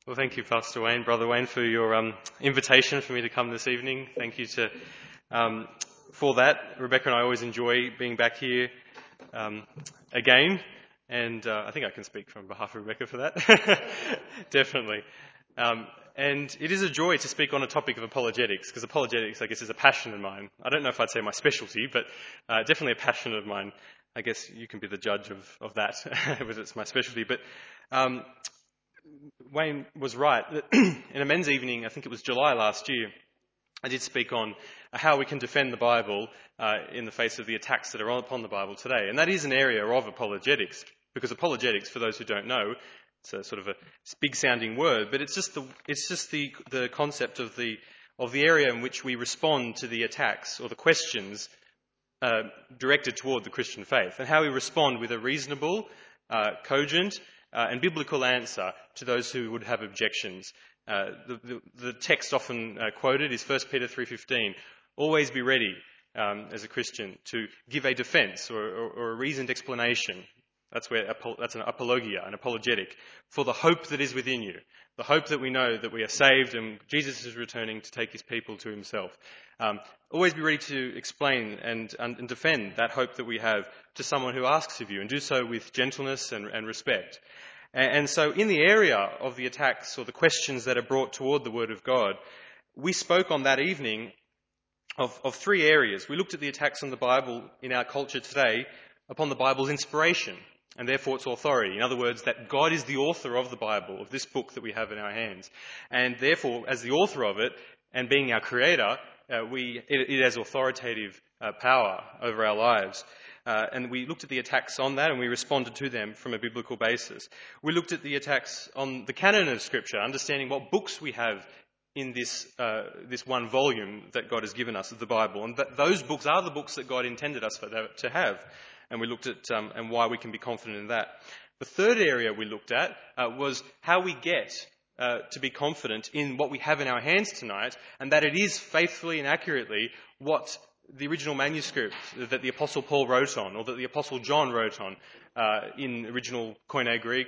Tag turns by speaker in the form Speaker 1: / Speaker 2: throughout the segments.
Speaker 1: Well, thank you, Pastor Wayne, Brother Wayne, for your invitation for me to come this evening. Thank you for that. Rebecca and I always enjoy being back here again, and I think I can speak on behalf of Rebecca for that. Definitely. And it is a joy to speak on a topic of apologetics, because apologetics, I guess, is a passion of mine. I don't know if I'd say my specialty, but definitely a passion of mine. I guess you can be the judge of that, whether it's my specialty. But Wayne was right. In a men's evening, I think it was July last year, I did speak on how we can defend the Bible in the face of the attacks that are upon the Bible today. And that is an area of apologetics, because apologetics, for those who don't know, it's a sort of a big-sounding word, but it's just the concept of the area in which we respond to the attacks or the questions directed toward the Christian faith, and how we respond with a reasonable, cogent, and biblical answer to those who would have objections. The text often quoted is 1 Peter 3:15. Always be ready as a Christian to give a defence or a reasoned explanation. That's an apologia, an apologetic, for the hope that is within you. The hope that we know that we are saved and Jesus is returning to take his people to himself. Always be ready to explain and defend that hope that we have to someone who asks of you, and do so with gentleness and respect. And so in the area of the attacks or the questions that are brought toward the Word of God, we spoke on that evening of three areas. We looked at the attacks on the Bible in our culture today upon the Bible's inspiration, and therefore its authority. In other words, that God is the author of the Bible, of this book that we have in our hands. And therefore, as the author of it, and being our creator, it has authoritative power over our lives. And we looked at the attacks on that, and we responded to them from a biblical basis. We looked at the attacks on the canon of Scripture, understanding what books we have in this one volume that God has given us of the Bible, and that those books are the books that God intended us to have. And we looked at and why we can be confident in that. The third area we looked at was how we get to be confident in what we have in our hands tonight, and that it is faithfully and accurately what the original manuscript that the Apostle Paul wrote on, or that the Apostle John wrote on in original Koine Greek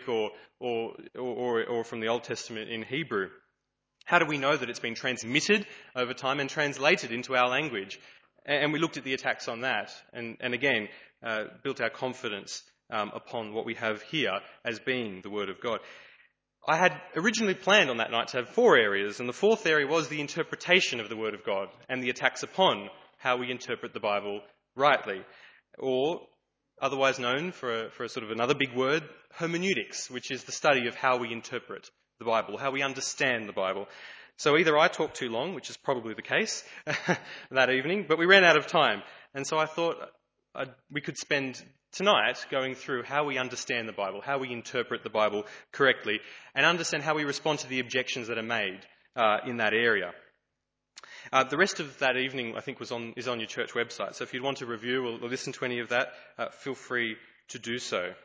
Speaker 1: or from the Old Testament in Hebrew. How do we know that it's been transmitted over time and translated into our language? And we looked at the attacks on that, and again, built our confidence upon what we have here as being the Word of God. I had originally planned on that night to have four areas, and the fourth area was the interpretation of the Word of God and the attacks upon how we interpret the Bible rightly, or otherwise known for a sort of another big word, hermeneutics, which is the study of how we interpret the Bible, how we understand the Bible. So either I talked too long, which is probably the case that evening, but we ran out of time. And so I thought we could spend tonight going through how we understand the Bible, how we interpret the Bible correctly, and understand how we respond to the objections that are made in that area. The rest of that evening, I think, is on your church website. So if you'd want to review or listen to any of that, feel free to do so.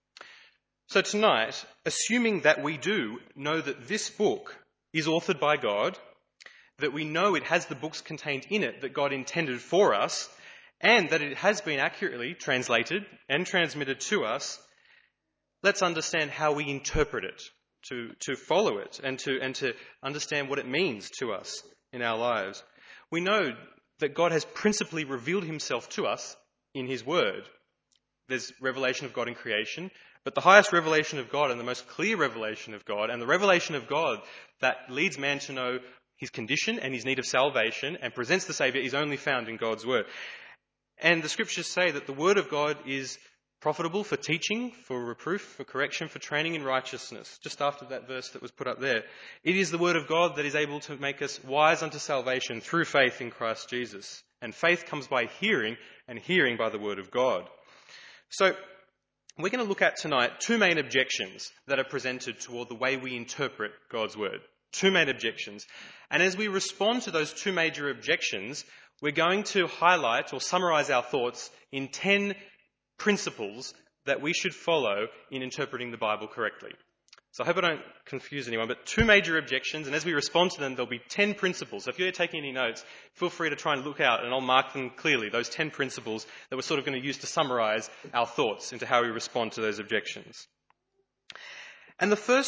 Speaker 1: So tonight, assuming that we do know that this book is authored by God, that we know it has the books contained in it that God intended for us, and that it has been accurately translated and transmitted to us, let's understand how we interpret it, to follow it, and to understand what it means to us in our lives. We know that God has principally revealed himself to us in his word. There's revelation of God in creation, but the highest revelation of God and the most clear revelation of God, and the revelation of God that leads man to know his condition and his need of salvation and presents the Saviour, is only found in God's word. And the scriptures say that the word of God is profitable for teaching, for reproof, for correction, for training in righteousness. Just after that verse that was put up there. It is the word of God that is able to make us wise unto salvation through faith in Christ Jesus. And faith comes by hearing, and hearing by the word of God. So we're going to look at tonight two main objections that are presented toward the way we interpret God's word. Two main objections. And as we respond to those two major objections, we're going to highlight or summarize our thoughts in 10 principles that we should follow in interpreting the Bible correctly. So I hope I don't confuse anyone, but two major objections, and as we respond to them, there'll be 10 principles. So if you're taking any notes, feel free to try and look out, and I'll mark them clearly, those 10 principles that we're sort of going to use to summarize our thoughts into how we respond to those objections. And the first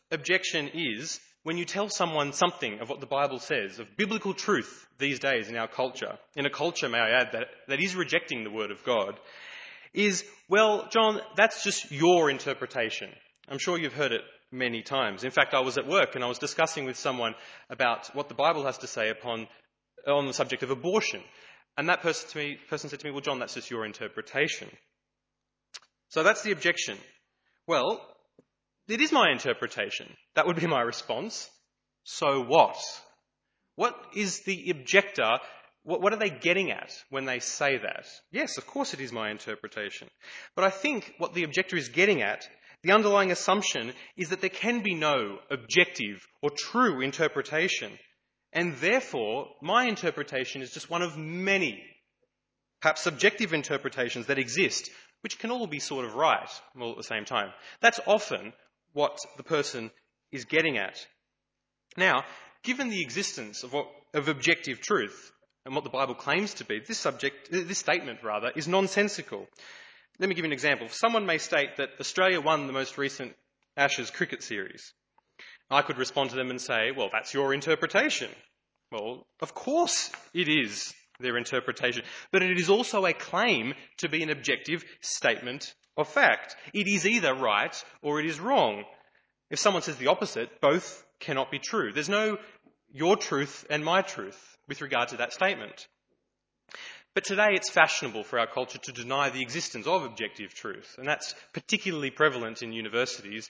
Speaker 1: objection is when you tell someone something of what the Bible says, of biblical truth these days in our culture, in a culture, may I add, that is rejecting the Word of God, is, well, John, that's just your interpretation. I'm sure you've heard it many times. In fact, I was at work and I was discussing with someone about what the Bible has to say on the subject of abortion. And that person said to me, well, John, that's just your interpretation. So that's the objection. Well, it is my interpretation. That would be my response. So what? What is the objector? What are they getting at when they say that? Yes, of course it is my interpretation. But I think what the objector is getting at, the underlying assumption, is that there can be no objective or true interpretation. And therefore, my interpretation is just one of many, perhaps subjective interpretations that exist, which can all be sort of right all at the same time. That's often what the person is getting at. Now, given the existence of objective truth and what the Bible claims to be, this statement is nonsensical. Let me give you an example. Someone may state that Australia won the most recent Ashes cricket series. I could respond to them and say, well, that's your interpretation. Well, of course it is their interpretation, but it is also a claim to be an objective statement of fact. It is either right or it is wrong. If someone says the opposite, both cannot be true. There's no your truth and my truth with regard to that statement. But today it's fashionable for our culture to deny the existence of objective truth, and that's particularly prevalent in universities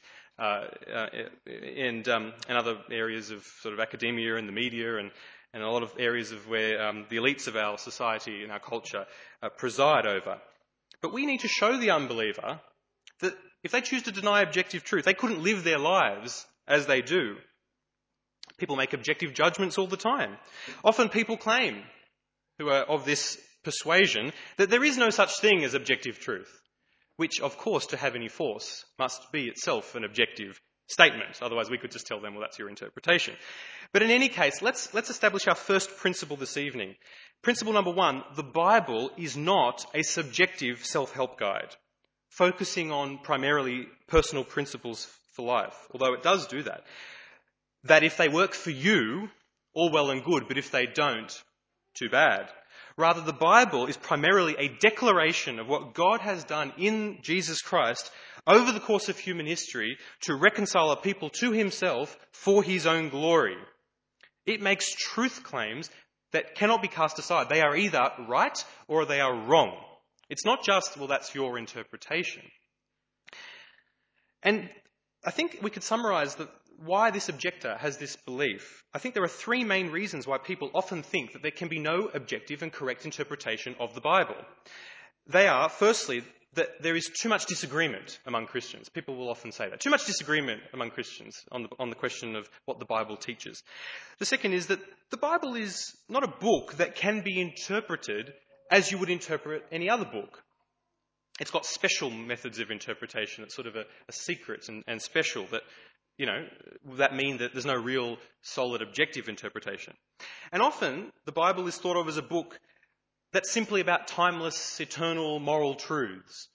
Speaker 1: and other areas of sort of academia and the media and a lot of areas of where the elites of our society and our culture preside over. But we need to show the unbeliever that if they choose to deny objective truth, they couldn't live their lives as they do. People make objective judgments all the time. Often people claim, who are of this persuasion, that there is no such thing as objective truth, which, of course, to have any force, must be itself an objective statement. Otherwise, we could just tell them, well, that's your interpretation. But in any case, let's establish our first principle this evening. Principle number one, the Bible is not a subjective self-help guide, focusing on primarily personal principles for life, although it does do that. That if they work for you, all well and good, but if they don't, too bad. Rather, the Bible is primarily a declaration of what God has done in Jesus Christ over the course of human history to reconcile a people to himself for his own glory. It makes truth claims that cannot be cast aside. They are either right or they are wrong. It's not just, well, that's your interpretation. And I think we could summarize why this objector has this belief. I think there are three main reasons why people often think that there can be no objective and correct interpretation of the Bible. They are, firstly, that there is too much disagreement among Christians. People will often say that. Too much disagreement among Christians on the question of what the Bible teaches. The second is that the Bible is not a book that can be interpreted as you would interpret any other book. It's got special methods of interpretation. It's sort of a secret and special that, that mean that there's no real solid objective interpretation. And often the Bible is thought of as a book that's simply about timeless, eternal moral truths.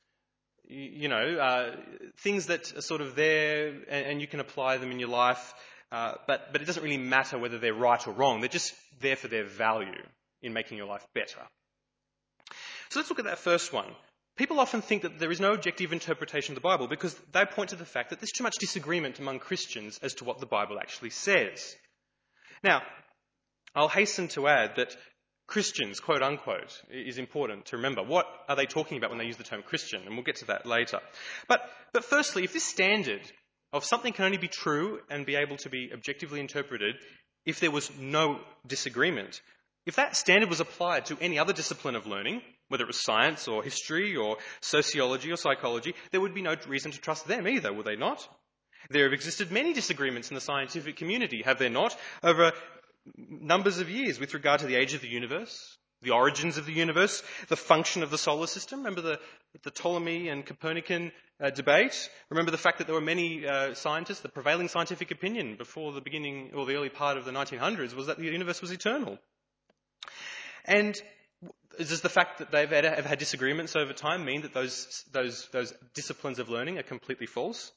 Speaker 1: Things that are sort of there and you can apply them in your life, but it doesn't really matter whether they're right or wrong. They're just there for their value in making your life better. So let's look at that first one. People often think that there is no objective interpretation of the Bible because they point to the fact that there's too much disagreement among Christians as to what the Bible actually says. Now, I'll hasten to add that Christians, quote unquote, is important to remember. What are they talking about when they use the term Christian? And we'll get to that later. But firstly, if this standard of something can only be true and be able to be objectively interpreted if there was no disagreement, if that standard was applied to any other discipline of learning, whether it was science or history or sociology or psychology, there would be no reason to trust them either, would they not? There have existed many disagreements in the scientific community, have there not, over numbers of years with regard to the age of the universe, the origins of the universe, the function of the solar system. Remember the Ptolemy and Copernican debate? Remember the fact that there were many scientists, the prevailing scientific opinion before the beginning or the early part of the 1900s was that the universe was eternal. And does the fact that they've had disagreements over time mean that those disciplines of learning are completely false?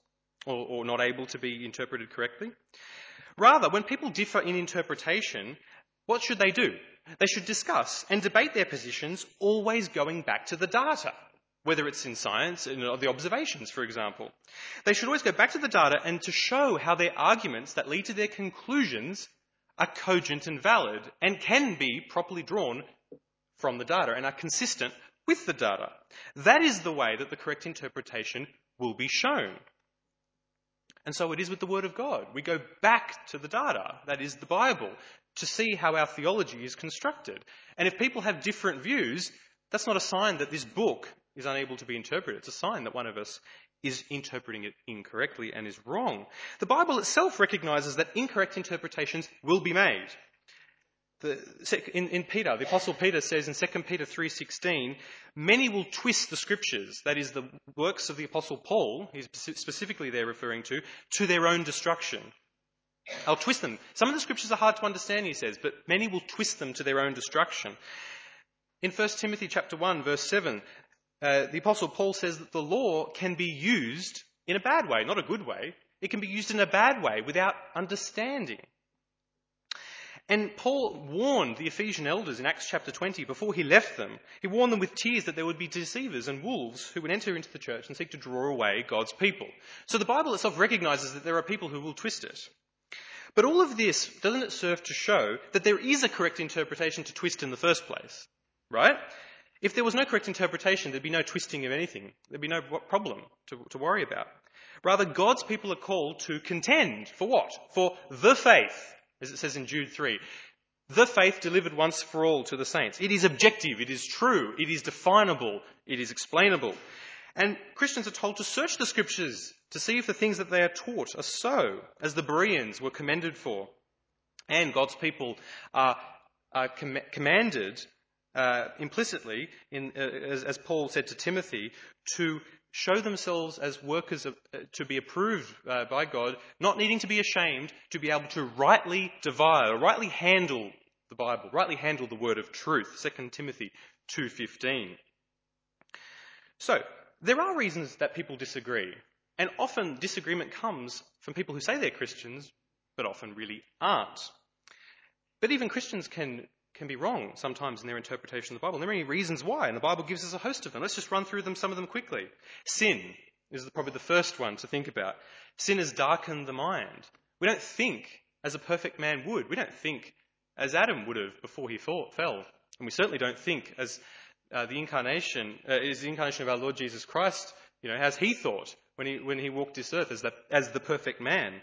Speaker 1: or not able to be interpreted correctly. Rather, when people differ in interpretation, what should they do? They should discuss and debate their positions, always going back to the data, whether it's in science, in the observations, for example. They should always go back to the data and to show how their arguments that lead to their conclusions are cogent and valid and can be properly drawn from the data and are consistent with the data. That is the way that the correct interpretation will be shown. And so it is with the Word of God. We go back to the data, that is the Bible, to see how our theology is constructed. And if people have different views, that's not a sign that this book is unable to be interpreted. It's a sign that one of us is interpreting it incorrectly and is wrong. The Bible itself recognises that incorrect interpretations will be made. In Peter, the Apostle Peter says in 2 Peter 3:16, many will twist the scriptures, that is the works of the Apostle Paul, he's specifically there referring to their own destruction. I'll twist them. Some of the scriptures are hard to understand, he says, but many will twist them to their own destruction. In 1 Timothy chapter 1, verse 7, the Apostle Paul says that the law can be used in a bad way, not a good way. It can be used in a bad way without understanding. And Paul warned the Ephesian elders in Acts chapter 20 before he left them. He warned them with tears that there would be deceivers and wolves who would enter into the church and seek to draw away God's people. So the Bible itself recognises that there are people who will twist it. But all of this, doesn't it serve to show that there is a correct interpretation to twist in the first place? Right? If there was no correct interpretation, there'd be no twisting of anything. There'd be no problem to worry about. Rather, God's people are called to contend. For what? For the faith, as it says in Jude 3. The faith delivered once for all to the saints. It is objective, it is true, it is definable, it is explainable. And Christians are told to search the scriptures to see if the things that they are taught are so, as the Bereans were commended for. And God's people are commanded implicitly, as Paul said to Timothy, to show themselves as workers to be approved by God, not needing to be ashamed, to be able to rightly divide, or rightly handle the Bible, rightly handle the word of truth. 2 Timothy 2:15. So, there are reasons that people disagree, and often disagreement comes from people who say they're Christians, but often really aren't. But even Christians can be wrong sometimes in their interpretation of the Bible. And there are many reasons why, and the Bible gives us a host of them. Let's just run through some of them quickly. Sin is probably the first one to think about. Sin has darkened the mind. We don't think as a perfect man would. We don't think as Adam would have before he fell. And we certainly don't think as the incarnation of our Lord Jesus Christ, as he thought when he walked this earth as the perfect man.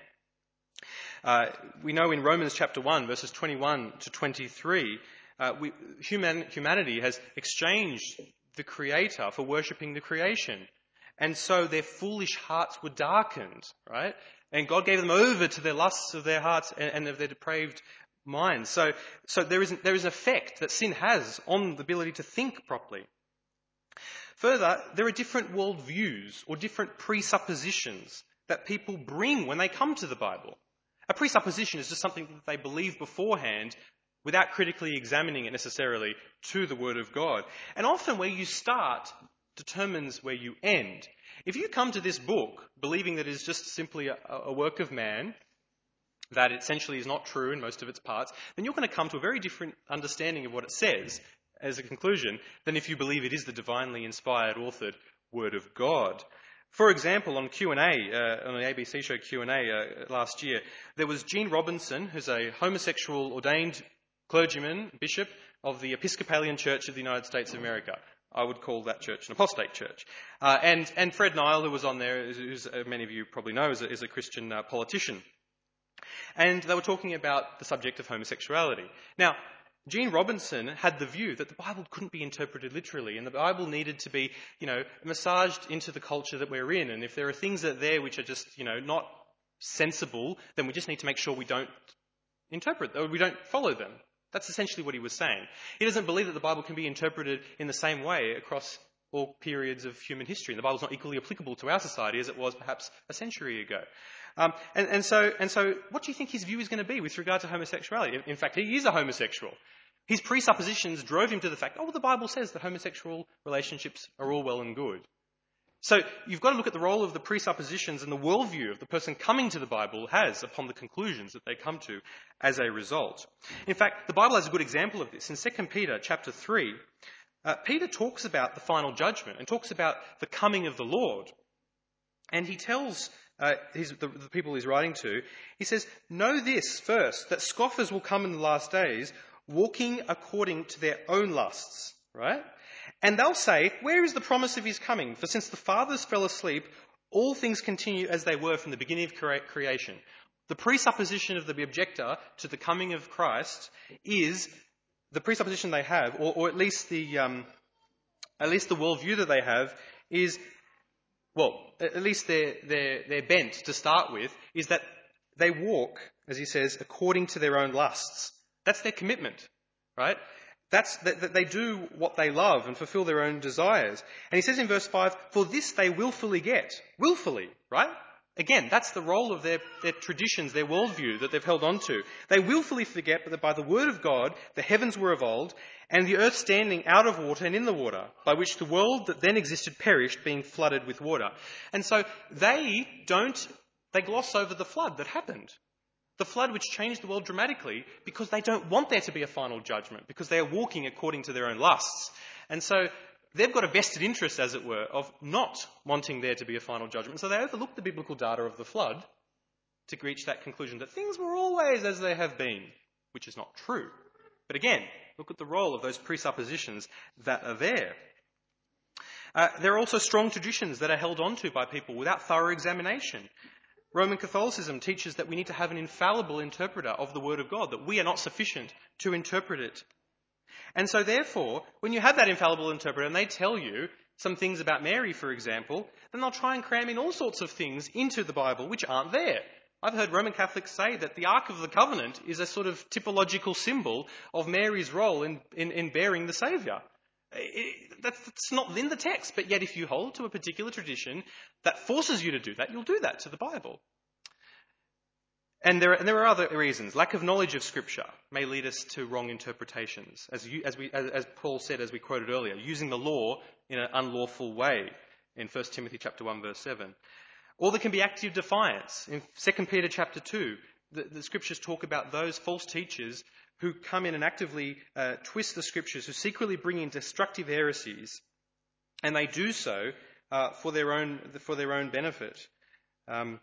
Speaker 1: We know in Romans chapter 1, verses 21 to 23, humanity has exchanged the Creator for worshipping the creation. And so their foolish hearts were darkened, right? And God gave them over to their lusts of their hearts and of their depraved minds. So there is an effect that sin has on the ability to think properly. Further, there are different worldviews or different presuppositions that people bring when they come to the Bible. A presupposition is just something that they believe beforehand without critically examining it necessarily to the Word of God. And often where you start determines where you end. If you come to this book believing that it is just simply a work of man, that essentially is not true in most of its parts, then you're going to come to a very different understanding of what it says as a conclusion than if you believe it is the divinely inspired, authored Word of God. For example, on Q&A, on the ABC show Q&A last year, there was Gene Robinson, who's a homosexual ordained clergyman, bishop of the Episcopalian Church of the United States of America. I would call that church an apostate church. And Fred Nile, who was on there, who many of you probably know, is a Christian politician. And they were talking about the subject of homosexuality. Now, Gene Robinson had the view that the Bible couldn't be interpreted literally, and the Bible needed to be, massaged into the culture that we're in. And if there are things that are there which are just, not sensible, then we just need to make sure we don't interpret, or we don't follow them. That's essentially what he was saying. He doesn't believe that the Bible can be interpreted in the same way across all periods of human history. And the Bible's not equally applicable to our society as it was perhaps a century ago. And so what do you think his view is going to be with regard to homosexuality? In fact, he is a homosexual. His presuppositions drove him to the fact, the Bible says that homosexual relationships are all well and good. So you've got to look at the role of the presuppositions and the worldview of the person coming to the Bible has upon the conclusions that they come to as a result. In fact, the Bible has a good example of this. In 2 Peter chapter 3, Peter talks about the final judgment and talks about the coming of the Lord. And he tells the people he's writing to, he says, "Know this first, that scoffers will come in the last days, walking according to their own lusts," right? "And they'll say, 'Where is the promise of his coming? For since the fathers fell asleep, all things continue as they were from the beginning of creation.'" The presupposition of the objector to the coming of Christ is the presupposition they have, or at least the worldview that they have is, well, at least their bent to start with, is that they walk, as he says, according to their own lusts. That's their commitment, right? That they do what they love and fulfill their own desires. And he says in verse 5, "For this they willfully get." Willfully, right? Again, that's the role of their traditions, their worldview that they've held on to. They willfully forget that by the word of God the heavens were of old, and the earth standing out of water and in the water, by which the world that then existed perished, being flooded with water. And so they gloss over the flood that happened. The flood which changed the world dramatically, because they don't want there to be a final judgment, because they are walking according to their own lusts. And so they've got a vested interest, as it were, of not wanting there to be a final judgment. So they overlook the biblical data of the flood to reach that conclusion that things were always as they have been, which is not true. But again, look at the role of those presuppositions that are there. There are also strong traditions that are held onto by people without thorough examination. Roman Catholicism teaches that we need to have an infallible interpreter of the Word of God, that we are not sufficient to interpret it. And so therefore, when you have that infallible interpreter and they tell you some things about Mary, for example, then they'll try and cram in all sorts of things into the Bible which aren't there. I've heard Roman Catholics say that the Ark of the Covenant is a sort of typological symbol of Mary's role in bearing the Saviour. That's not in the text, but yet if you hold to a particular tradition that forces you to do that, you'll do that to the Bible. And there are other reasons. Lack of knowledge of Scripture may lead us to wrong interpretations, as Paul said, as we quoted earlier, using the law in an unlawful way in 1 Timothy chapter 1, verse 7. Or there can be active defiance. In 2 Peter chapter 2, the Scriptures talk about those false teachers who come in and actively twist the Scriptures, who secretly bring in destructive heresies, and they do so for their own benefit. And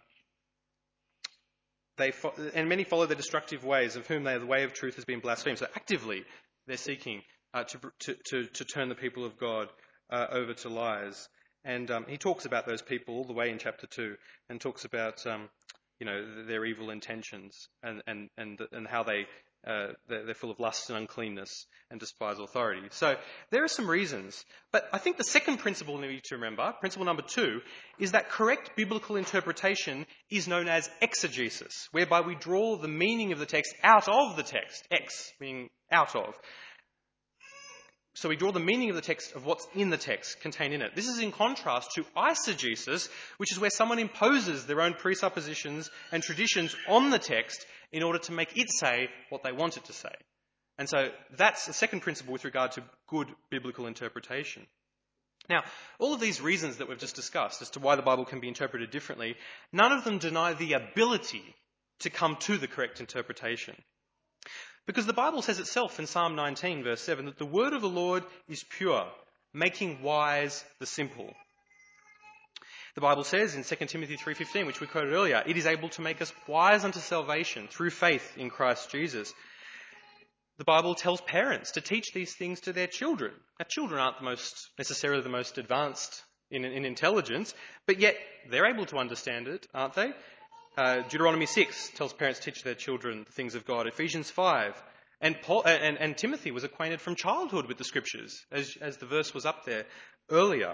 Speaker 1: many follow their destructive ways, of whom the way of truth has been blasphemed. So actively, they're seeking to turn the people of God over to lies. And he talks about those people all the way in chapter 2, and talks about their evil intentions and how they're full of lust and uncleanness and despise authority. So there are some reasons. But I think the second principle we need to remember, principle number 2, is that correct biblical interpretation is known as exegesis, whereby we draw the meaning of the text out of the text. Ex meaning out of. So we draw the meaning of the text of what's in the text contained in it. This is in contrast to eisegesis, which is where someone imposes their own presuppositions and traditions on the text in order to make it say what they want it to say. And so that's the second principle with regard to good biblical interpretation. Now, all of these reasons that we've just discussed as to why the Bible can be interpreted differently, none of them deny the ability to come to the correct interpretation. Because the Bible says itself in Psalm 19, verse 7, that the word of the Lord is pure, making wise the simple. The Bible says in 2 Timothy 3:15, which we quoted earlier, it is able to make us wise unto salvation through faith in Christ Jesus. The Bible tells parents to teach these things to their children. Now, children aren't necessarily the most advanced in intelligence, but yet they're able to understand it, aren't they? Deuteronomy 6 tells parents to teach their children the things of God. Ephesians 5. And Timothy was acquainted from childhood with the Scriptures, as the verse was up there earlier.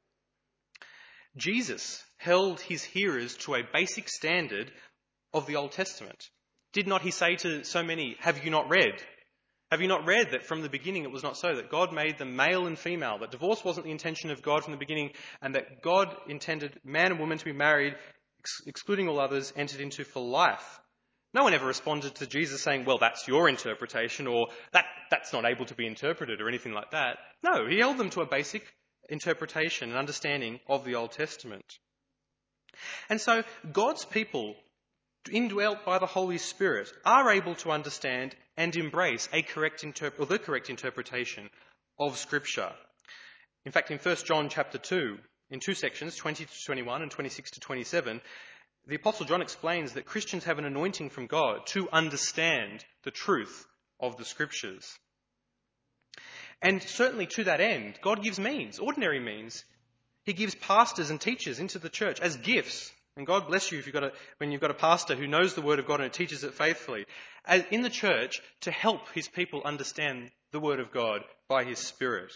Speaker 1: Jesus held his hearers to a basic standard of the Old Testament. Did not he say to so many, have you not read? Have you not read that from the beginning it was not so, that God made them male and female, that divorce wasn't the intention of God from the beginning, and that God intended man and woman to be married, excluding all others, entered into for life? No one ever responded to Jesus saying, well, that's your interpretation, or that's not able to be interpreted, or anything like that. No, he held them to a basic interpretation and understanding of the Old Testament. And so God's people, indwelt by the Holy Spirit, are able to understand and embrace the correct interpretation of Scripture. In fact, in 1 John chapter 2, in two sections, 20 to 21 and 26 to 27, the Apostle John explains that Christians have an anointing from God to understand the truth of the Scriptures. And certainly to that end, God gives means, ordinary means. He gives pastors and teachers into the church as gifts. And God bless you when you've got a pastor who knows the Word of God and teaches it faithfully, in the church to help his people understand the Word of God by His Spirit.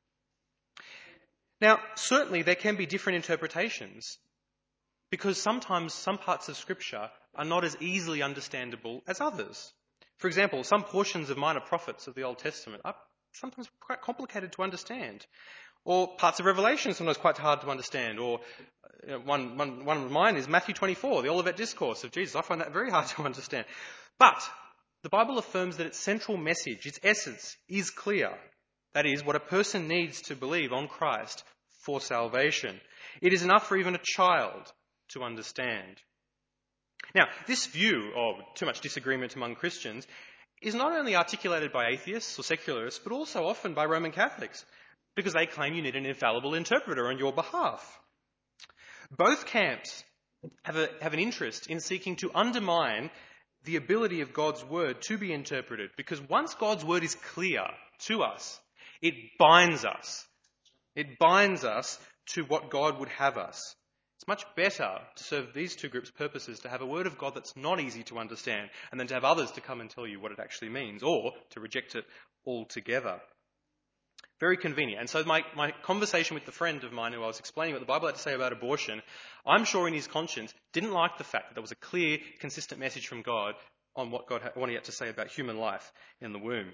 Speaker 1: Now, certainly there can be different interpretations, because sometimes some parts of Scripture are not as easily understandable as others. For example, some portions of minor prophets of the Old Testament are sometimes quite complicated to understand. Or parts of Revelation are sometimes quite hard to understand. Or one of mine is Matthew 24, the Olivet Discourse of Jesus. I find that very hard to understand. But the Bible affirms that its central message, its essence, is clear. That is, what a person needs to believe on Christ for salvation. It is enough for even a child to understand. Now, this view of too much disagreement among Christians is not only articulated by atheists or secularists, but also often by Roman Catholics, because they claim you need an infallible interpreter on your behalf. Both camps have an interest in seeking to undermine the ability of God's word to be interpreted, because once God's word is clear to us, it binds us. It binds us to what God would have us. It's much better to serve these two groups' purposes, to have a word of God that's not easy to understand, and then to have others to come and tell you what it actually means, or to reject it altogether. Very convenient. And so my conversation with the friend of mine who I was explaining what the Bible had to say about abortion, I'm sure in his conscience didn't like the fact that there was a clear, consistent message from God on what he had to say about human life in the womb.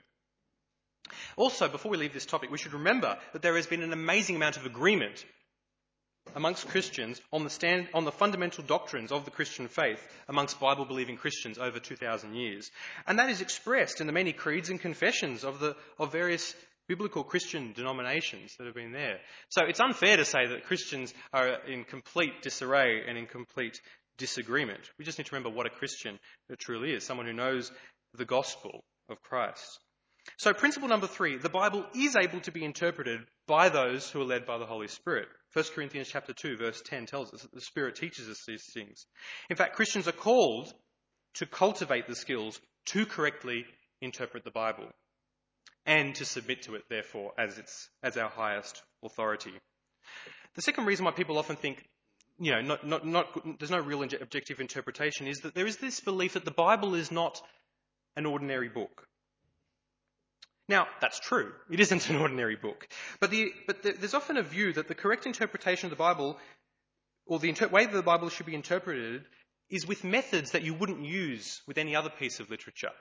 Speaker 1: Also, before we leave this topic, we should remember that there has been an amazing amount of agreement amongst Christians on the fundamental doctrines of the Christian faith amongst Bible-believing Christians over 2,000 years. And that is expressed in the many creeds and confessions of various biblical Christian denominations that have been there. So it's unfair to say that Christians are in complete disarray and in complete disagreement. We just need to remember what a Christian truly is, someone who knows the gospel of Christ. So principle number 3, the Bible is able to be interpreted by those who are led by the Holy Spirit. 1 Corinthians chapter 2 verse 10 tells us that the Spirit teaches us these things. In fact, Christians are called to cultivate the skills to correctly interpret the Bible and to submit to it, therefore, as our highest authority. The second reason why people often think, there's no real objective interpretation is that there is this belief that the Bible is not an ordinary book. Now, that's true. It isn't an ordinary book. But there's often a view that the correct interpretation of the Bible, or the way that the Bible should be interpreted, is with methods that you wouldn't use with any other piece of literature.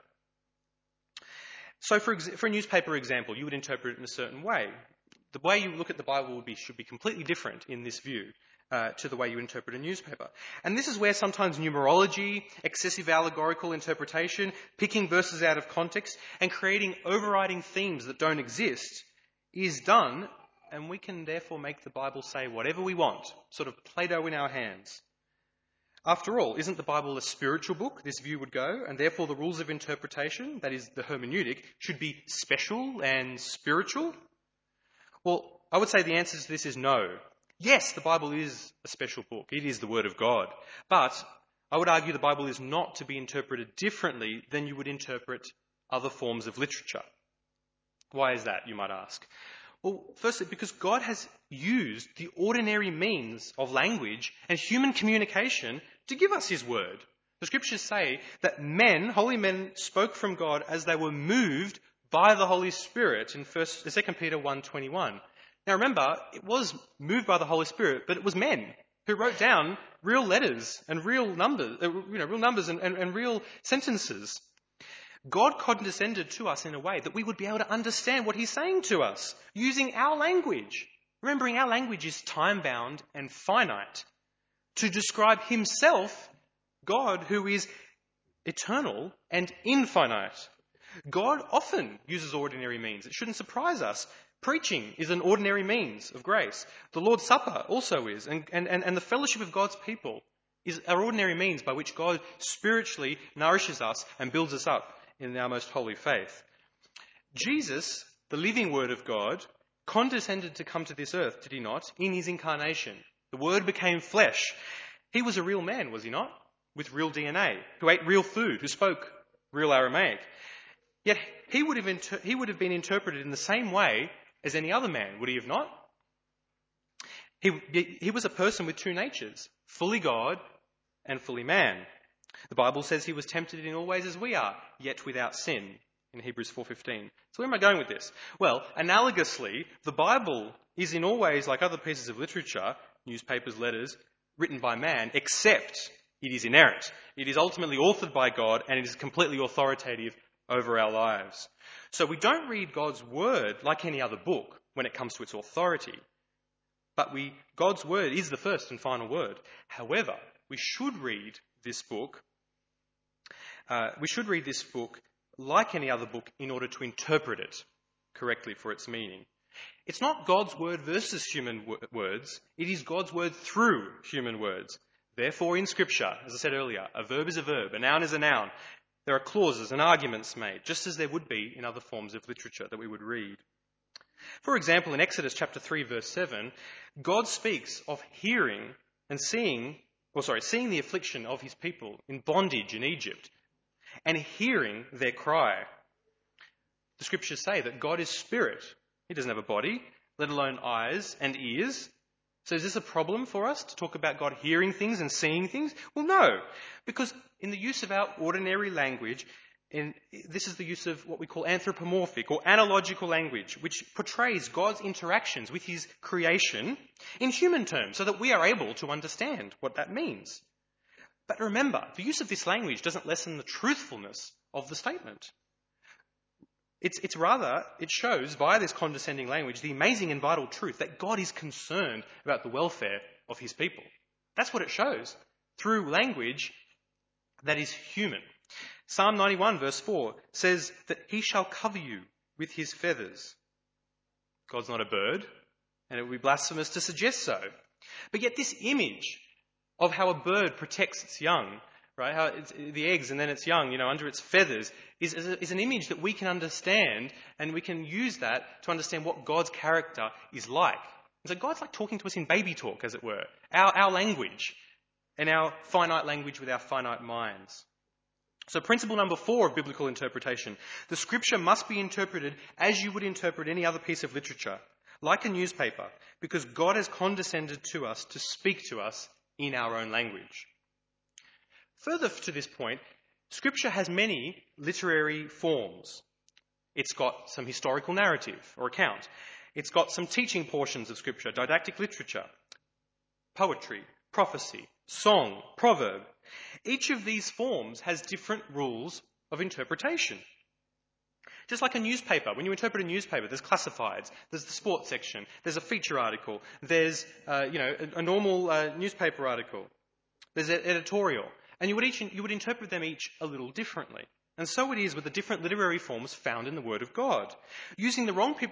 Speaker 1: So for a newspaper example, you would interpret it in a certain way. The way you look at the Bible should be completely different in this view to the way you interpret a newspaper. And this is where sometimes numerology, excessive allegorical interpretation, picking verses out of context, and creating overriding themes that don't exist is done, and we can therefore make the Bible say whatever we want, sort of Play-Doh in our hands. After all, isn't the Bible a spiritual book, this view would go, and therefore the rules of interpretation, that is the hermeneutic, should be special and spiritual? Well, I would say the answer to this is no. Yes, the Bible is a special book. It is the Word of God. But I would argue the Bible is not to be interpreted differently than you would interpret other forms of literature. Why is that, you might ask? Well, firstly, because God has used the ordinary means of language and human communication to give us His Word. The Scriptures say that holy men, spoke from God as they were moved by the Holy Spirit in 2 Peter 1:21. Now remember, it was moved by the Holy Spirit, but it was men who wrote down real letters and real numbers, and real sentences. God condescended to us in a way that we would be able to understand what He's saying to us using our language. Remembering our language is time-bound and finite. To describe Himself, God, who is eternal and infinite. God often uses ordinary means. It shouldn't surprise us. Preaching is an ordinary means of grace. The Lord's Supper also is. And the fellowship of God's people is our ordinary means by which God spiritually nourishes us and builds us up in our most holy faith. Jesus, the living Word of God, condescended to come to this earth, did he not, in his incarnation. The Word became flesh. He was a real man, was he not? With real DNA, who ate real food, who spoke real Aramaic. Yet he would have been interpreted in the same way as any other man, would he have not? He was a person with two natures, fully God and fully man. The Bible says he was tempted in all ways as we are, yet without sin, in Hebrews 4:15. So where am I going with this? Well, analogously, the Bible is in all ways like other pieces of literature, newspapers, letters, written by man, except it is inerrant. It is ultimately authored by God, and it is completely authoritative over our lives. So we don't read God's word like any other book when it comes to its authority. But God's word is the first and final word. However, we should read this book like any other book in order to interpret it correctly for its meaning. It's not God's word versus human words. It is God's word through human words. Therefore, in Scripture, as I said earlier, a verb is a verb, a noun is a noun. There are clauses and arguments made, just as there would be in other forms of literature that we would read. For example, in Exodus chapter 3, verse 7, God speaks of seeing the affliction of his people in bondage in Egypt and hearing their cry. The Scriptures say that God is spirit. He doesn't have a body, let alone eyes and ears. So is this a problem for us to talk about God hearing things and seeing things? Well, no, because in the use of our ordinary language, this is the use of what we call anthropomorphic or analogical language, which portrays God's interactions with his creation in human terms so that we are able to understand what that means. But remember, the use of this language doesn't lessen the truthfulness of the statement. It's rather, it shows via this condescending language the amazing and vital truth that God is concerned about the welfare of his people. That's what it shows through language that is human. Psalm 91 verse 4 says that he shall cover you with his feathers. God's not a bird, and it would be blasphemous to suggest so. But yet this image of how a bird protects its young, right? How it's the eggs and then its young, under its feathers, is an image that we can understand, and we can use that to understand what God's character is like. And so God's like talking to us in baby talk, as it were, our language, and our finite language with our finite minds. So principle number 4 of biblical interpretation, the Scripture must be interpreted as you would interpret any other piece of literature, like a newspaper, because God has condescended to us to speak to us in our own language. Further to this point, Scripture has many literary forms. It's got some historical narrative or account. It's got some teaching portions of Scripture, didactic literature, poetry, prophecy, song, proverb. Each of these forms has different rules of interpretation. Just like a newspaper, when you interpret a newspaper, there's classifieds, there's the sports section, there's a feature article, there's a normal newspaper article, there's an editorial, and you would interpret them each a little differently. And so it is with the different literary forms found in the Word of God. Using the wrong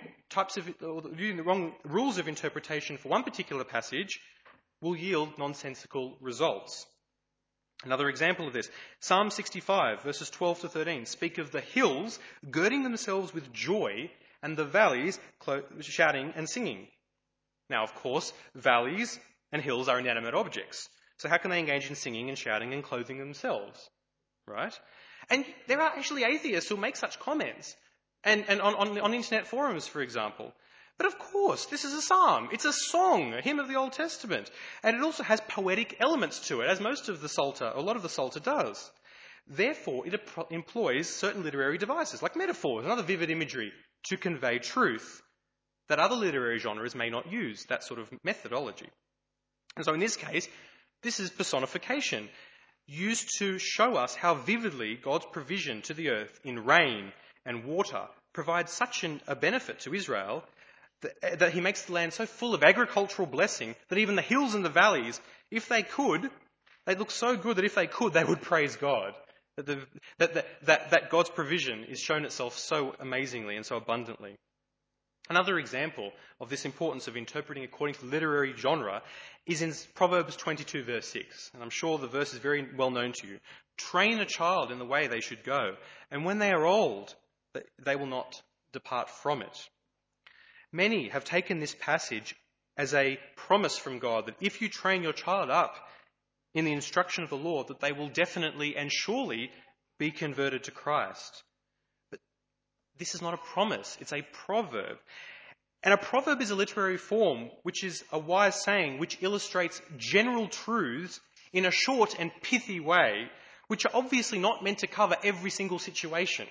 Speaker 1: using the wrong rules of interpretation for one particular passage will yield nonsensical results. Another example of this, Psalm 65, verses 12 to 13, speak of the hills girding themselves with joy and the valleys shouting and singing. Now, of course, valleys and hills are inanimate objects. So how can they engage in singing and shouting and clothing themselves? Right? And there are actually atheists who make such comments. And on internet forums, for example. But of course, this is a psalm. It's a song, a hymn of the Old Testament. And it also has poetic elements to it, as a lot of the Psalter does. Therefore, it employs certain literary devices, like metaphors and other vivid imagery, to convey truth that other literary genres may not use, that sort of methodology. And so in this case, this is personification, used to show us how vividly God's provision to the earth in rain and water provides such a benefit to Israel that he makes the land so full of agricultural blessing that even the hills and the valleys, if they could, they look so good that if they could, they would praise God. That God's provision is shown itself so amazingly and so abundantly. Another example of this importance of interpreting according to literary genre is in Proverbs 22 verse 6. And I'm sure the verse is very well known to you. Train a child in the way they should go, and when they are old, they will not depart from it. Many have taken this passage as a promise from God that if you train your child up in the instruction of the Lord, that they will definitely and surely be converted to Christ. But this is not a promise, it's a proverb. And a proverb is a literary form which is a wise saying which illustrates general truths in a short and pithy way, which are obviously not meant to cover every single situation.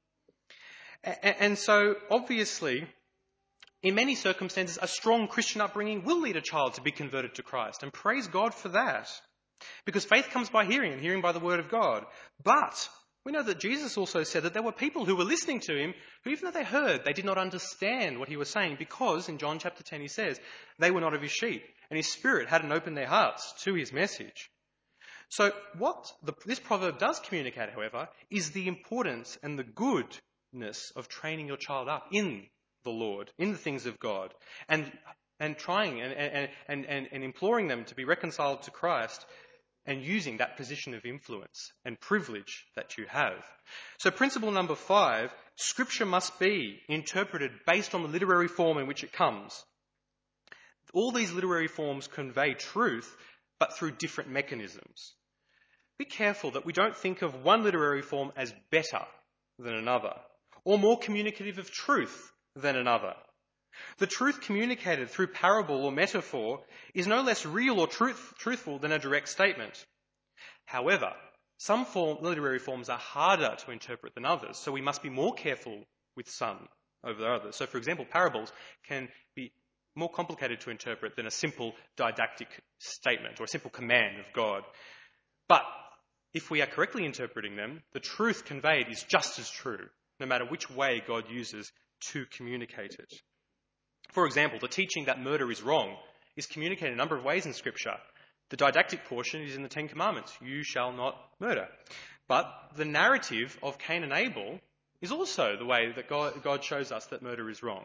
Speaker 1: And so, obviously, in many circumstances, a strong Christian upbringing will lead a child to be converted to Christ, and praise God for that. Because faith comes by hearing, and hearing by the word of God. But we know that Jesus also said that there were people who were listening to him who, even though they heard, they did not understand what he was saying, because in John chapter 10 he says, they were not of his sheep, and his spirit hadn't opened their hearts to his message. So what this proverb does communicate, however, is the importance and the goodness of training your child up in the Lord, in the things of God, and trying and imploring them to be reconciled to Christ, and using that position of influence and privilege that you have. So principle number 5, Scripture must be interpreted based on the literary form in which it comes. All these literary forms convey truth, but through different mechanisms. Be careful that we don't think of one literary form as better than another, or more communicative of truth than another. The truth communicated through parable or metaphor is no less real or truthful than a direct statement. However, some literary forms are harder to interpret than others, so we must be more careful with some over others. So, for example, parables can be more complicated to interpret than a simple didactic statement or a simple command of God. But if we are correctly interpreting them, the truth conveyed is just as true, no matter which way God uses to communicate it. For example, the teaching that murder is wrong is communicated in a number of ways in Scripture. The didactic portion is in the Ten Commandments. You shall not murder. But the narrative of Cain and Abel is also the way that God shows us that murder is wrong.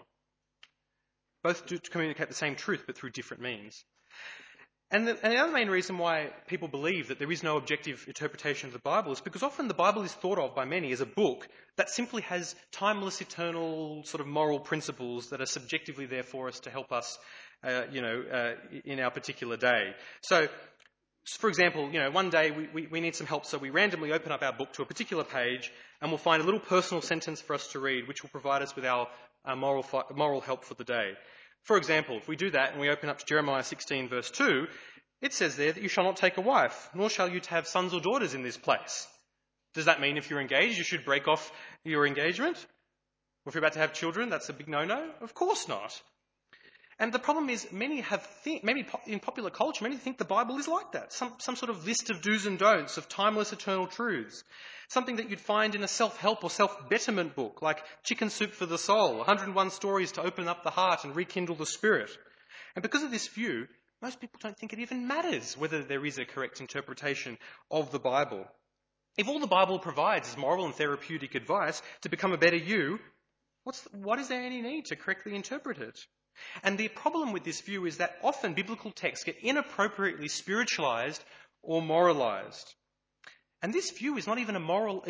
Speaker 1: Both do communicate the same truth, but through different means. And the other main reason why people believe that there is no objective interpretation of the Bible is because often the Bible is thought of by many as a book that simply has timeless, eternal sort of moral principles that are subjectively there for us to help us, in our particular day. So, for example, one day we need some help, so we randomly open up our book to a particular page and we'll find a little personal sentence for us to read, which will provide us with our moral help for the day. For example, if we do that and we open up to Jeremiah 16 verse 2, it says there that you shall not take a wife, nor shall you have sons or daughters in this place. Does that mean if you're engaged, you should break off your engagement? Or if you're about to have children, that's a big no-no? Of course not. And the problem is many in popular culture, many think the Bible is like that. Some sort of list of do's and don'ts of timeless eternal truths. Something that you'd find in a self-help or self-betterment book like Chicken Soup for the Soul, 101 Stories to Open Up the Heart and Rekindle the Spirit. And because of this view, most people don't think it even matters whether there is a correct interpretation of the Bible. If all the Bible provides is moral and therapeutic advice to become a better you, what is there any need to correctly interpret it? And the problem with this view is that often biblical texts get inappropriately spiritualized or moralized. And this view is not even a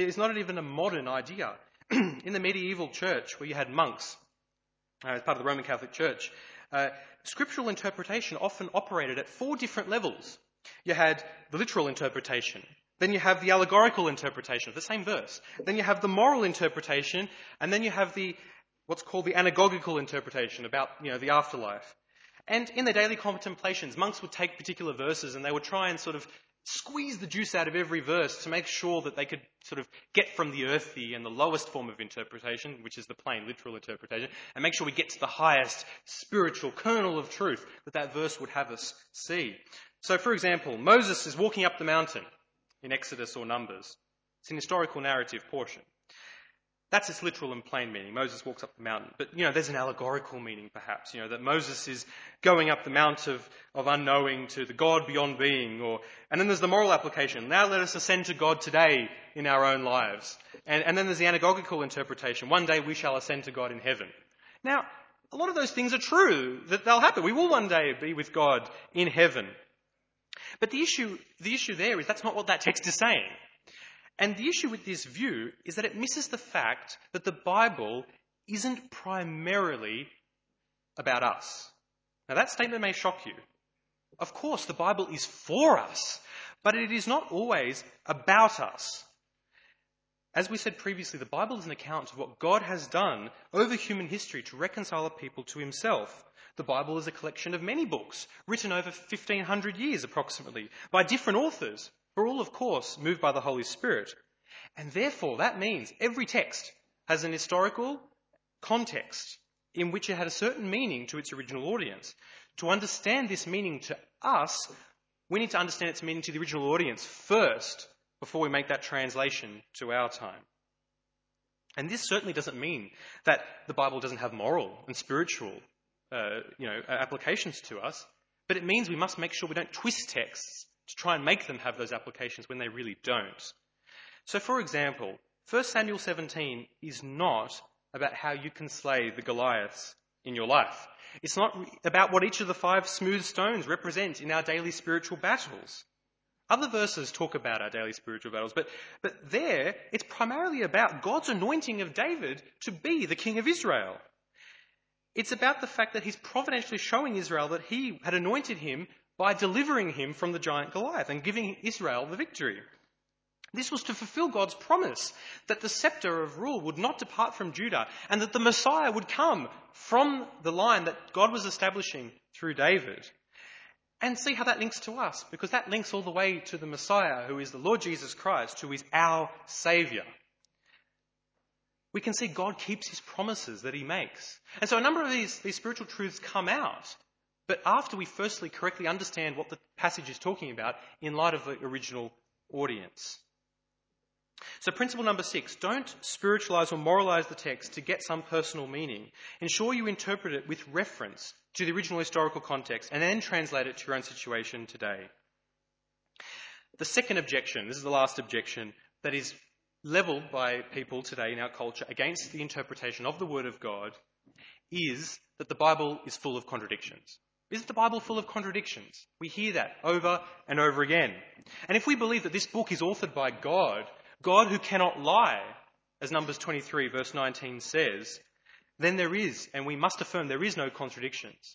Speaker 1: modern idea. In the medieval church, where you had monks, as part of the Roman Catholic Church, scriptural interpretation often operated at 4 different levels. You had the literal interpretation, then you have the allegorical interpretation of the same verse, then you have the moral interpretation, and then you have what's called the anagogical interpretation about, the afterlife. And in their daily contemplations, monks would take particular verses and they would try and sort of squeeze the juice out of every verse to make sure that they could sort of get from the earthy and the lowest form of interpretation, which is the plain literal interpretation, and make sure we get to the highest spiritual kernel of truth that verse would have us see. So, for example, Moses is walking up the mountain in Exodus or Numbers. It's an historical narrative portion. That's its literal and plain meaning. Moses walks up the mountain. But, there's an allegorical meaning, perhaps, that Moses is going up the mount of unknowing to the God beyond being. And then there's the moral application. Now let us ascend to God today in our own lives. And then there's the anagogical interpretation. One day we shall ascend to God in heaven. Now, A lot of those things are true, that they'll happen. We will one day be with God in heaven. But the issue there is that's not what that text is saying. And the issue with this view is that it misses the fact that the Bible isn't primarily about us. Now that statement may shock you. Of course, the Bible is for us, but it is not always about us. As we said previously, the Bible is an account of what God has done over human history to reconcile a people to himself. The Bible is a collection of many books, written over 1,500 years approximately, by different authors, who are all, of course, moved by the Holy Spirit. And therefore, that means every text has an historical context in which it had a certain meaning to its original audience. To understand this meaning to us, we need to understand its meaning to the original audience first, before we make that translation to our time. And this certainly doesn't mean that the Bible doesn't have moral and spiritual applications to us, but it means we must make sure we don't twist texts to try and make them have those applications when they really don't. So, for example, 1 Samuel 17 is not about how you can slay the Goliaths in your life. It's not about what each of the 5 smooth stones represent in our daily spiritual battles. Other verses talk about our daily spiritual battles, but there it's primarily about God's anointing of David to be the king of Israel. It's about the fact that he's providentially showing Israel that he had anointed him by delivering him from the giant Goliath and giving Israel the victory. This was to fulfill God's promise that the scepter of rule would not depart from Judah and that the Messiah would come from the line that God was establishing through David. And see how that links to us, because that links all the way to the Messiah, who is the Lord Jesus Christ, who is our Saviour. We can see God keeps his promises that he makes. And so a number of these spiritual truths come out, but after we firstly correctly understand what the passage is talking about in light of the original audience. So principle number 6, don't spiritualize or moralize the text to get some personal meaning. Ensure you interpret it with reference to the original historical context and then translate it to your own situation today. The second objection, this is the last objection, that is levelled by people today in our culture against the interpretation of the Word of God is that the Bible is full of contradictions. Is the Bible full of contradictions? We hear that over and over again. And if we believe that this book is authored by God who cannot lie, as Numbers 23 verse 19 says, then there is, and we must affirm there is no contradictions.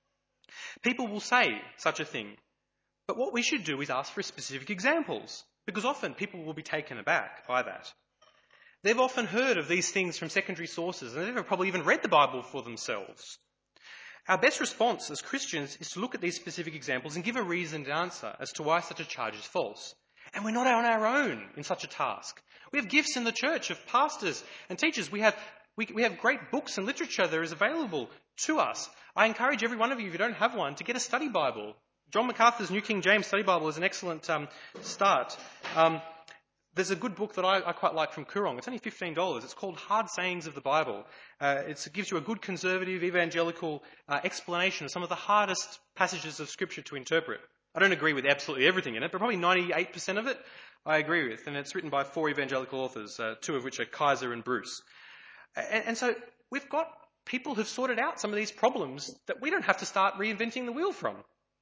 Speaker 1: People will say such a thing, but what we should do is ask for specific examples, because often people will be taken aback by that. They've often heard of these things from secondary sources, and they've probably even read the Bible for themselves. Our best response as Christians is to look at these specific examples and give a reasoned answer as to why such a charge is false. And we're not on our own in such a task. We have gifts in the church of pastors and teachers. We have great books and literature that is available to us. I encourage every one of you, if you don't have one, to get a study Bible. John MacArthur's New King James Study Bible is an excellent start. There's a good book that I quite like from Koorong. It's only $15. It's called Hard Sayings of the Bible. It gives you a good conservative evangelical explanation of some of the hardest passages of Scripture to interpret. I don't agree with absolutely everything in it, but probably 98% of it I agree with. And it's written by 4 evangelical authors, 2 of which are Kaiser and Bruce. And so we've got people who've sorted out some of these problems that we don't have to start reinventing the wheel from.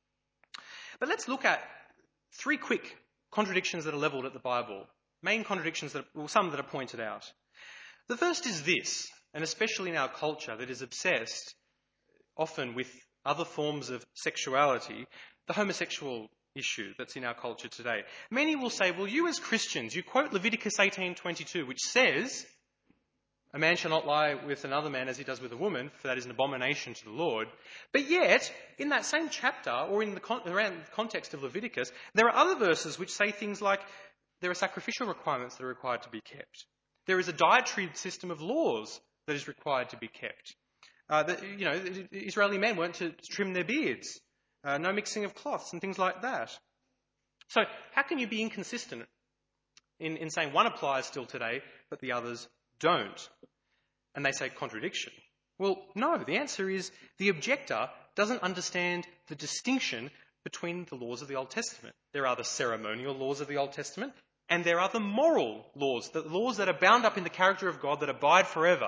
Speaker 1: But let's look at 3 quick contradictions that are levelled at the Bible. Main contradictions, some that are pointed out. The first is this, and especially in our culture that is obsessed often with other forms of sexuality, the homosexual issue that's in our culture today. Many will say, well, you as Christians, you quote Leviticus 18:22, which says, a man shall not lie with another man as he does with a woman, for that is an abomination to the Lord. But yet, in that same chapter, or in around the context of Leviticus, there are other verses which say things like, there are sacrificial requirements that are required to be kept. There is a dietary system of laws that is required to be kept. Israeli men weren't to trim their beards. No mixing of cloths and things like that. So how can you be inconsistent in saying one applies still today, but the others don't? And they say contradiction. Well, no, the answer is the objector doesn't understand the distinction between the laws of the Old Testament. There are the ceremonial laws of the Old Testament, and there are the moral laws, the laws that are bound up in the character of God that abide forever.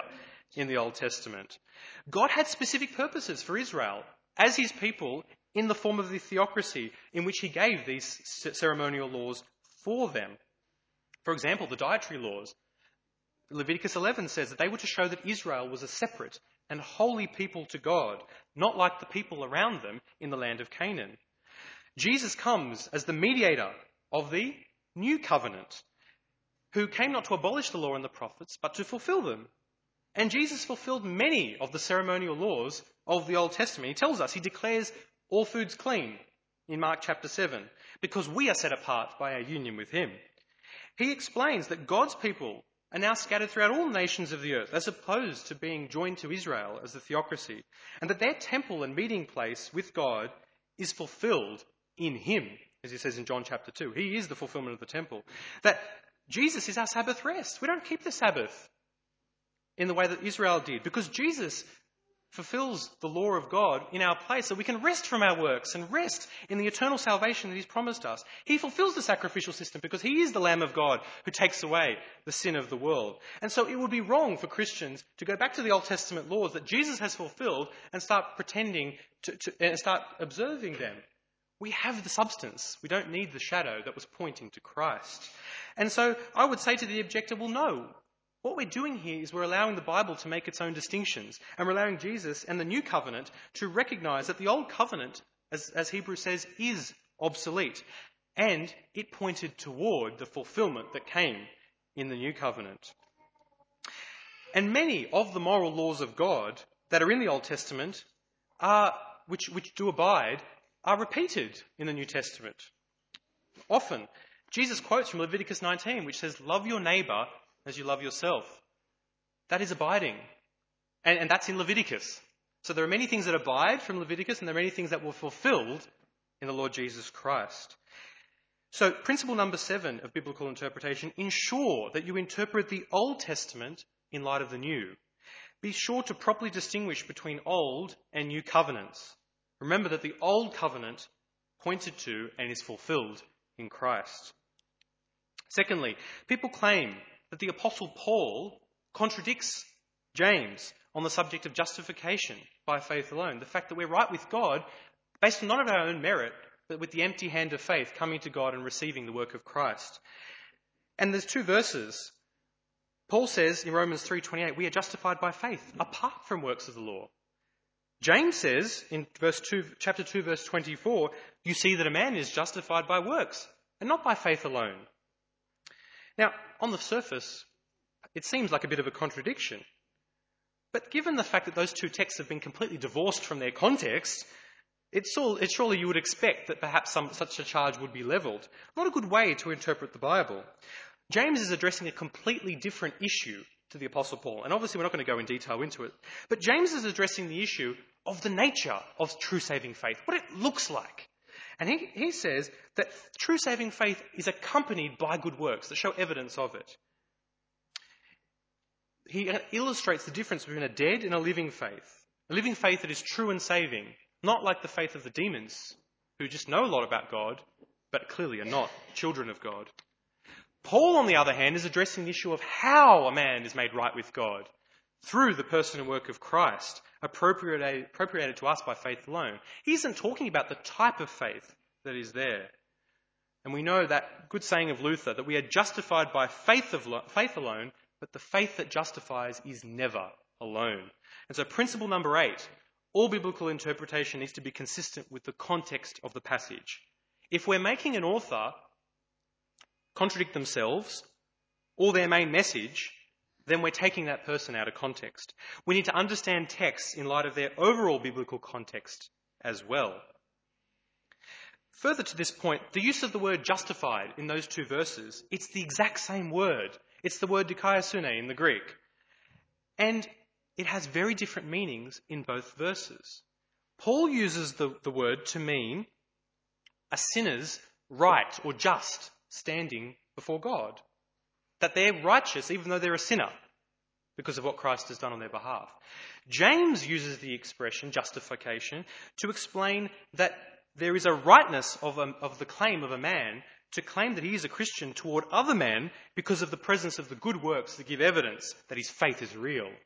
Speaker 1: in the Old Testament. God had specific purposes for Israel as his people in the form of the theocracy in which he gave these ceremonial laws for them. For example, the dietary laws. Leviticus 11 says that they were to show that Israel was a separate and holy people to God, not like the people around them in the land of Canaan. Jesus comes as the mediator of the new covenant, who came not to abolish the law and the prophets, but to fulfill them. And Jesus fulfilled many of the ceremonial laws of the Old Testament. He tells us, he declares all foods clean in Mark chapter 7, because we are set apart by our union with him. He explains that God's people are now scattered throughout all nations of the earth, as opposed to being joined to Israel as the theocracy, and that their temple and meeting place with God is fulfilled in him, as he says in John chapter 2. He is the fulfillment of the temple. That Jesus is our Sabbath rest. We don't keep the Sabbath in the way that Israel did, because Jesus fulfills the law of God in our place so we can rest from our works and rest in the eternal salvation that he's promised us. He fulfills the sacrificial system because he is the Lamb of God who takes away the sin of the world. And so it would be wrong for Christians to go back to the Old Testament laws that Jesus has fulfilled and start pretending and start observing them. We have the substance. We don't need the shadow that was pointing to Christ. And so I would say to the objector, well, no. What we're doing here is we're allowing the Bible to make its own distinctions, and we're allowing Jesus and the new covenant to recognize that the old covenant, as Hebrews says, is obsolete, and it pointed toward the fulfillment that came in the new covenant. And many of the moral laws of God that are in the Old Testament, which do abide, are repeated in the New Testament. Often, Jesus quotes from Leviticus 19, which says, "Love your neighbour as you love yourself." That is abiding. And that's in Leviticus. So there are many things that abide from Leviticus, and there are many things that were fulfilled in the Lord Jesus Christ. So principle number 7 of biblical interpretation: ensure that you interpret the Old Testament in light of the New. Be sure to properly distinguish between Old and New covenants. Remember that the Old covenant pointed to and is fulfilled in Christ. Secondly, people claim that the Apostle Paul contradicts James on the subject of justification by faith alone. The fact that we're right with God based on not of our own merit, but with the empty hand of faith coming to God and receiving the work of Christ. And there's 2 verses. Paul says in Romans 3:28, we are justified by faith apart from works of the law. James says in chapter 2, verse 24, you see that a man is justified by works and not by faith alone. Now, on the surface, it seems like a bit of a contradiction. But given the fact that those 2 texts have been completely divorced from their context, surely you would expect that perhaps such a charge would be levelled. Not a good way to interpret the Bible. James is addressing a completely different issue to the Apostle Paul. And obviously we're not going to go in detail into it. But James is addressing the issue of the nature of true saving faith, what it looks like. And he says that true saving faith is accompanied by good works that show evidence of it. He illustrates the difference between a dead and a living faith that is true and saving, not like the faith of the demons, who just know a lot about God, but clearly are not children of God. Paul, on the other hand, is addressing the issue of how a man is made right with God through the person and work of Christ, appropriated to us by faith alone. He isn't talking about the type of faith that is there. And we know that good saying of Luther, that we are justified by faith alone, but the faith that justifies is never alone. And so principle number 8, all biblical interpretation needs to be consistent with the context of the passage. If we're making an author contradict themselves or their main message, then we're taking that person out of context. We need to understand texts in light of their overall biblical context as well. Further to this point, the use of the word justified in those 2 verses, it's the exact same word. It's the word dikaiosune in the Greek. And it has very different meanings in both verses. Paul uses the word to mean a sinner's right or just standing before God. That they're righteous even though they're a sinner because of what Christ has done on their behalf. James uses the expression justification to explain that there is a rightness of the claim of a man to claim that he is a Christian toward other men because of the presence of the good works that give evidence that his faith is real.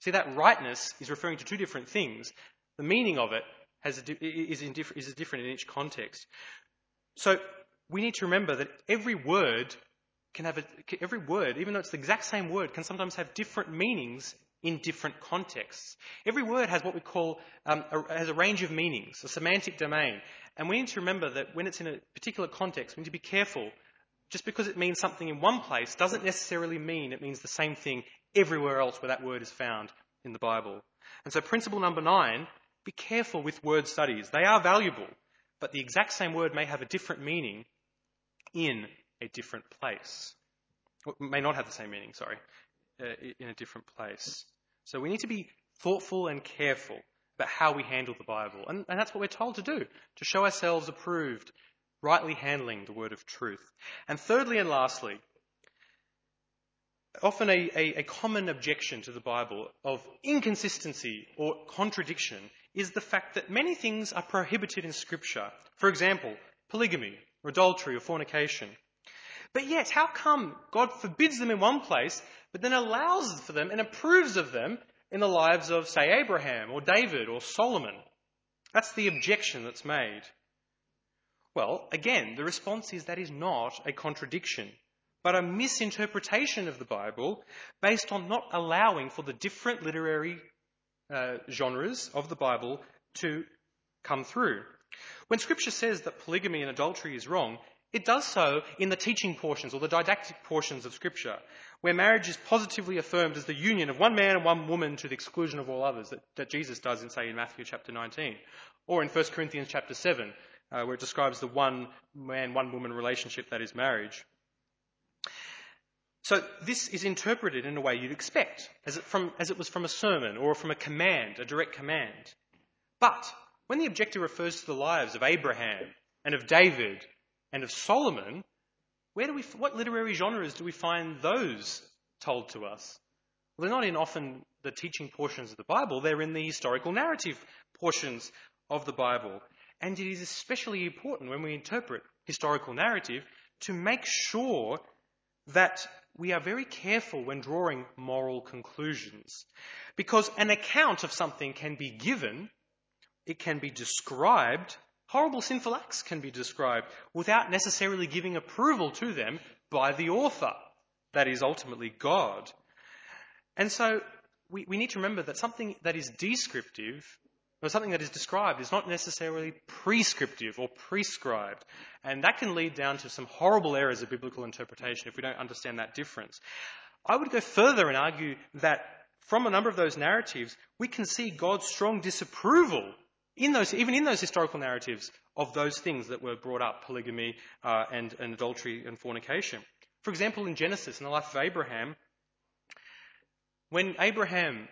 Speaker 1: See, that rightness is referring to two different things. The meaning of it is different in each context. So we need to remember that every word, even though it's the exact same word, can sometimes have different meanings in different contexts. Every word has what we call has a range of meanings, a semantic domain. And we need to remember that when it's in a particular context, we need to be careful. Just because it means something in one place doesn't necessarily mean it means the same thing everywhere else where that word is found in the Bible. And so principle number 9, be careful with word studies. They are valuable, but the exact same word may have a different meaning in a different place. Or may not have the same meaning, in a different place. So we need to be thoughtful and careful about how we handle the Bible. And that's what we're told to do, to show ourselves approved, rightly handling the word of truth. And thirdly and lastly, often a common objection to the Bible of inconsistency or contradiction is the fact that many things are prohibited in Scripture. For example, polygamy, or adultery, or fornication. But yet, how come God forbids them in one place, but then allows for them and approves of them in the lives of, say, Abraham, or David, or Solomon? That's the objection that's made. Well, again, the response is that is not a contradiction, but a misinterpretation of the Bible based on not allowing for the different literary genres of the Bible to come through. When Scripture says that polygamy and adultery is wrong, it does so in the teaching portions or the didactic portions of Scripture, where marriage is positively affirmed as the union of one man and one woman to the exclusion of all others, that Jesus does in Matthew chapter 19, or in 1 Corinthians chapter 7, where it describes the one man, one woman relationship that is marriage. So this is interpreted in a way you'd expect, as it was from a sermon or from a command, a direct command. But when the objector refers to the lives of Abraham and of David and of Solomon, what literary genres do we find those told to us? Well, they're not in often the teaching portions of the Bible, they're in the historical narrative portions of the Bible. And it is especially important when we interpret historical narrative to make sure that we are very careful when drawing moral conclusions. Because an account of something can be given, it can be described, horrible sinful acts can be described without necessarily giving approval to them by the author, that is ultimately God. And so we need to remember that something that is descriptive, or something that is described, is not necessarily prescriptive or prescribed. And that can lead down to some horrible errors of biblical interpretation if we don't understand that difference. I would go further and argue that from a number of those narratives, we can see God's strong disapproval even in those historical narratives of those things that were brought up, polygamy and adultery and fornication. For example, in Genesis, in the life of Abraham, when Abraham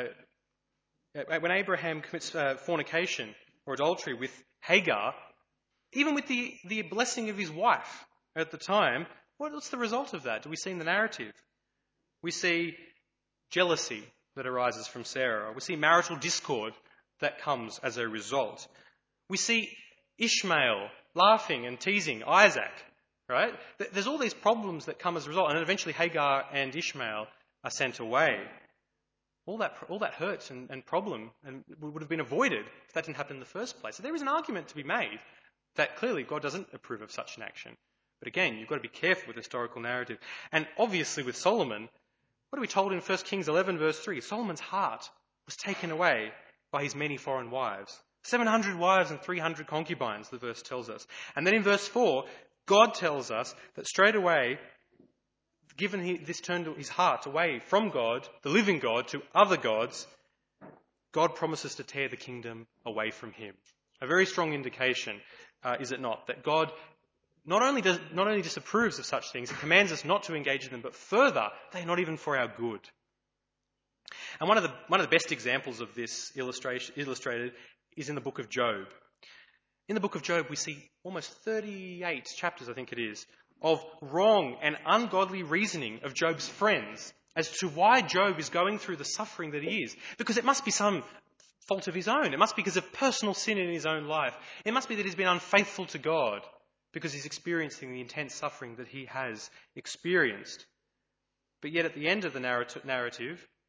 Speaker 1: commits fornication or adultery with Hagar, even with the blessing of his wife at the time, what's the result of that? Do we see in the narrative? We see jealousy that arises from Sarah. We see marital discord that comes as a result. We see Ishmael laughing and teasing Isaac, right? There's all these problems that come as a result, and eventually Hagar and Ishmael are sent away. All that hurt and problem and would have been avoided if that didn't happen in the first place. So there is an argument to be made that clearly God doesn't approve of such an action. But again, you've got to be careful with historical narrative. And obviously with Solomon, what are we told in 1 Kings 11 verse 3? Solomon's heart was taken away by his many foreign wives. 700 wives and 300 concubines, the verse tells us. And then in verse 4, God tells us that straight away, given this turned his heart away from God, the living God, to other gods, God promises to tear the kingdom away from him. A very strong indication, is it not, that God not only disapproves of such things, he commands us not to engage in them, but further, they are not even for our good. And one of the best examples of this illustrated is in the book of Job. In the book of Job, we see almost 38 chapters, I think it is, of wrong and ungodly reasoning of Job's friends as to why Job is going through the suffering that he is. Because it must be some fault of his own. It must be because of personal sin in his own life. It must be that he's been unfaithful to God because he's experiencing the intense suffering that he has experienced. But yet at the end of the narrative,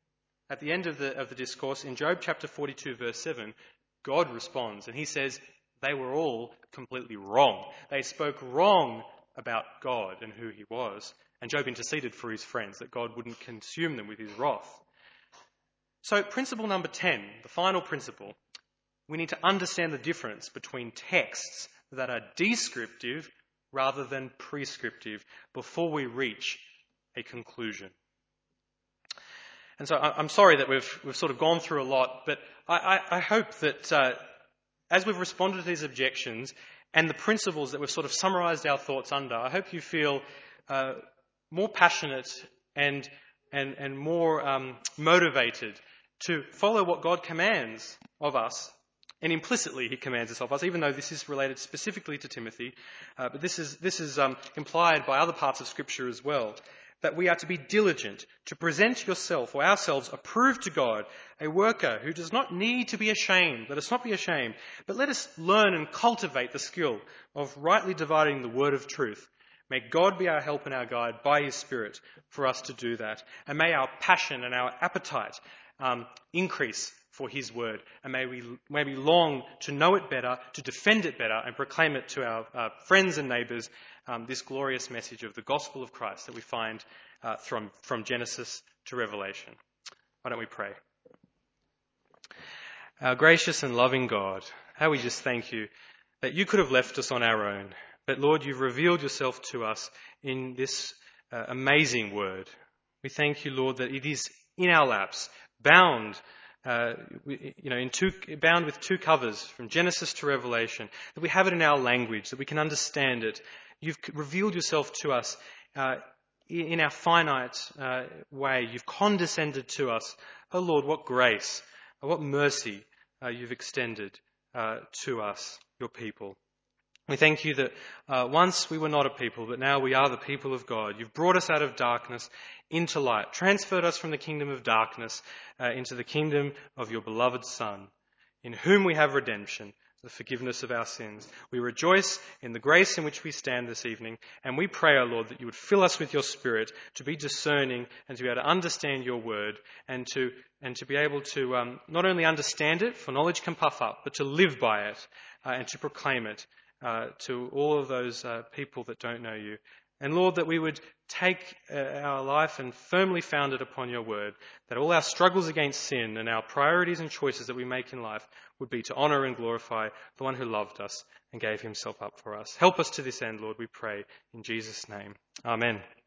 Speaker 1: at the end of the discourse, in Job chapter 42, verse 7, God responds, and he says, they were all completely wrong. They spoke wrong about God and who he was. And Job interceded for his friends that God wouldn't consume them with his wrath. So principle number 10, the final principle, we need to understand the difference between texts that are descriptive rather than prescriptive before we reach a conclusion. And so I'm sorry that we've sort of gone through a lot, but I hope that as we've responded to these objections and the principles that we've sort of summarised our thoughts under, I hope you feel more passionate and more motivated to follow what God commands of us. And implicitly he commands this of us, even though this is related specifically to Timothy. But this is implied by other parts of Scripture as well. That we are to be diligent to present yourself or ourselves approved to God, a worker who does not need to be ashamed. Let us not be ashamed, but let us learn and cultivate the skill of rightly dividing the word of truth. May God be our help and our guide by his Spirit for us to do that. And may our passion and our appetite increase for his word. And may we long to know it better, to defend it better, and proclaim it to our friends and neighbours, this glorious message of the gospel of Christ that we find from Genesis to Revelation. Why don't we pray? Our gracious and loving God, how we just thank you that you could have left us on our own. But Lord, you've revealed yourself to us in this amazing word. We thank you, Lord, that it is in our laps, bound with two covers from Genesis to Revelation, that we have it in our language, that we can understand it. You've revealed yourself to us in our finite way. You've condescended to us. Oh Lord, what grace, what mercy you've extended to us, your people. We thank you that once we were not a people, but now we are the people of God. You've brought us out of darkness into light, transferred us from the kingdom of darkness into the kingdom of your beloved Son, in whom we have redemption, the forgiveness of our sins. We rejoice in the grace in which we stand this evening, and we pray, O Lord, that you would fill us with your Spirit to be discerning and to be able to understand your word and to be able to not only understand it, for knowledge can puff up, but to live by it and to proclaim it to all of those people that don't know you. And Lord, that we would take our life and firmly found it upon your word, that all our struggles against sin and our priorities and choices that we make in life would be to honour and glorify the one who loved us and gave himself up for us. Help us to this end, Lord, we pray, in Jesus' name. Amen.